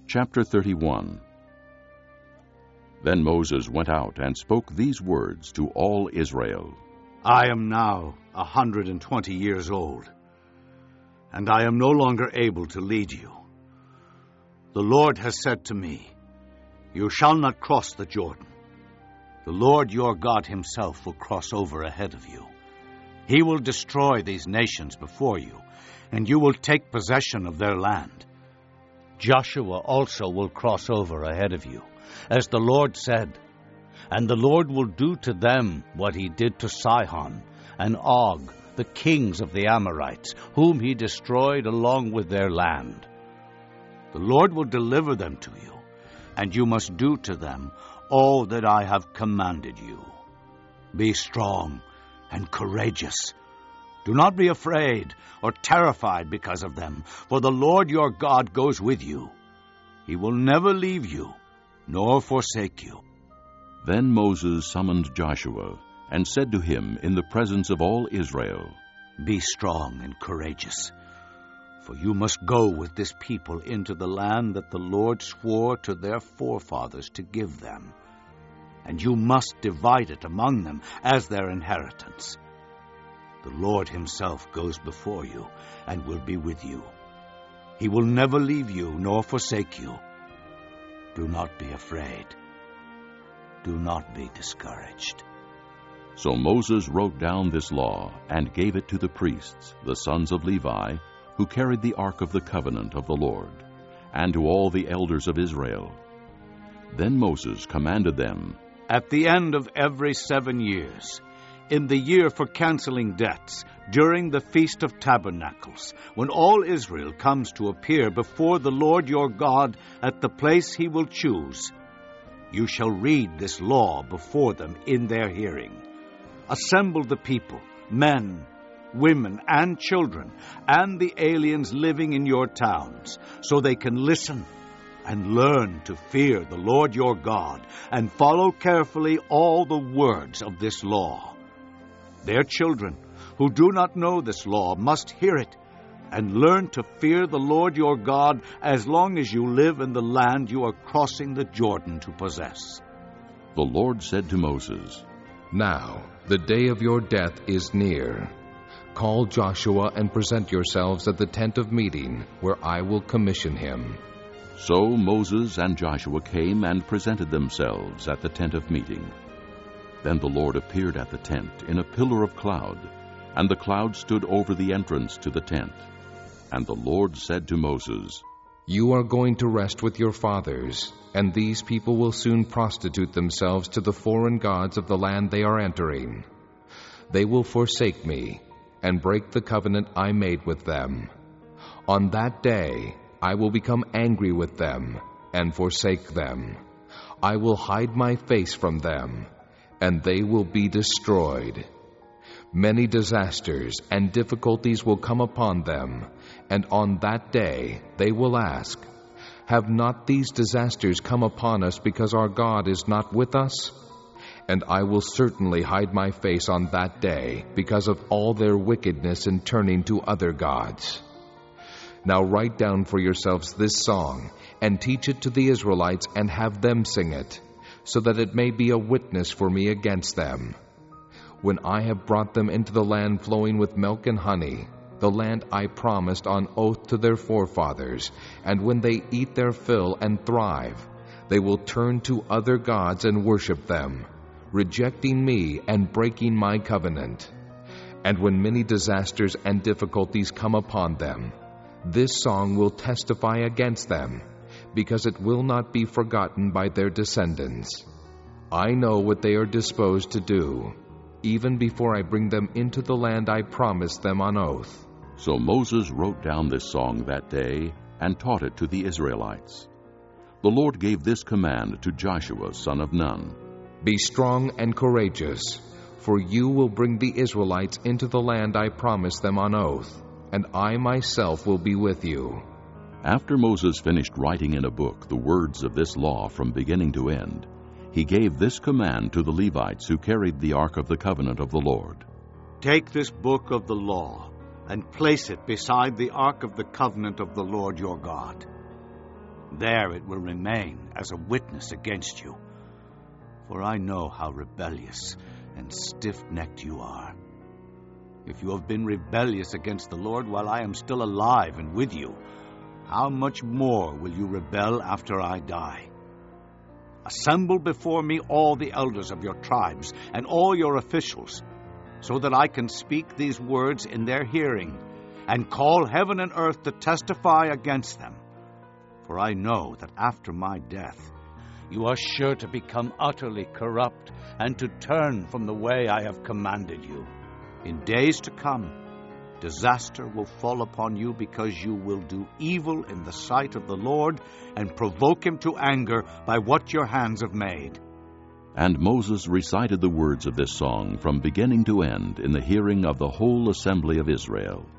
Chapter 31. Then Moses went out and spoke these words to all Israel. I am now 120 years old, and I am no longer able to lead you. The Lord has said to me, "You shall not cross the Jordan. The Lord your God himself will cross over ahead of you. He will destroy these nations before you, and you will take possession of their land. Joshua also will cross over ahead of you, as the Lord said, and the Lord will do to them what he did to Sihon and Og, the kings of the Amorites, whom he destroyed along with their land. The Lord will deliver them to you, and you must do to them all that I have commanded you. Be strong and courageous. Do not be afraid or terrified because of them, for the Lord your God goes with you. He will never leave you nor forsake you." Then Moses summoned Joshua and said to him in the presence of all Israel, "Be strong and courageous, for you must go with this people into the land that the Lord swore to their forefathers to give them, and you must divide it among them as their inheritance. The Lord himself goes before you and will be with you. He will never leave you nor forsake you. Do not be afraid. Do not be discouraged." So Moses wrote down this law and gave it to the priests, the sons of Levi, who carried the ark of the covenant of the Lord, and to all the elders of Israel. Then Moses commanded them, "At the end of every 7 years, in the year for canceling debts, during the Feast of Tabernacles, when all Israel comes to appear before the Lord your God at the place he will choose, you shall read this law before them in their hearing. Assemble the people, men, women, and children, and the aliens living in your towns, so they can listen and learn to fear the Lord your God and follow carefully all the words of this law. Their children, who do not know this law, must hear it and learn to fear the Lord your God as long as you live in the land you are crossing the Jordan to possess." The Lord said to Moses, "Now the day of your death is near. Call Joshua and present yourselves at the tent of meeting, where I will commission him." So Moses and Joshua came and presented themselves at the tent of meeting. Then the Lord appeared at the tent in a pillar of cloud, and the cloud stood over the entrance to the tent. And the Lord said to Moses, "You are going to rest with your fathers, and these people will soon prostitute themselves to the foreign gods of the land they are entering. They will forsake me and break the covenant I made with them. On that day I will become angry with them and forsake them. I will hide my face from them, and they will be destroyed. Many disasters and difficulties will come upon them, and on that day they will ask, 'Have not these disasters come upon us because our God is not with us?' And I will certainly hide my face on that day because of all their wickedness in turning to other gods. Now write down for yourselves this song, and teach it to the Israelites, and have them sing it, so that it may be a witness for me against them. When I have brought them into the land flowing with milk and honey, the land I promised on oath to their forefathers, and when they eat their fill and thrive, they will turn to other gods and worship them, rejecting me and breaking my covenant. And when many disasters and difficulties come upon them, this song will testify against them, because it will not be forgotten by their descendants. I know what they are disposed to do, even before I bring them into the land I promised them on oath." So Moses wrote down this song that day and taught it to the Israelites. The Lord gave this command to Joshua, son of Nun. "Be strong and courageous, for you will bring the Israelites into the land I promised them on oath, and I myself will be with you." After Moses finished writing in a book the words of this law from beginning to end, he gave this command to the Levites who carried the ark of the covenant of the Lord. "Take this book of the law and place it beside the ark of the covenant of the Lord your God. There it will remain as a witness against you. For I know how rebellious and stiff-necked you are. If you have been rebellious against the Lord while I am still alive and with you, how much more will you rebel after I die? Assemble before me all the elders of your tribes and all your officials, so that I can speak these words in their hearing, and call heaven and earth to testify against them. For I know that after my death you are sure to become utterly corrupt and to turn from the way I have commanded you. In days to come, disaster will fall upon you because you will do evil in the sight of the Lord and provoke him to anger by what your hands have made. And Moses recited the words of this song from beginning to end in the hearing of the whole assembly of Israel.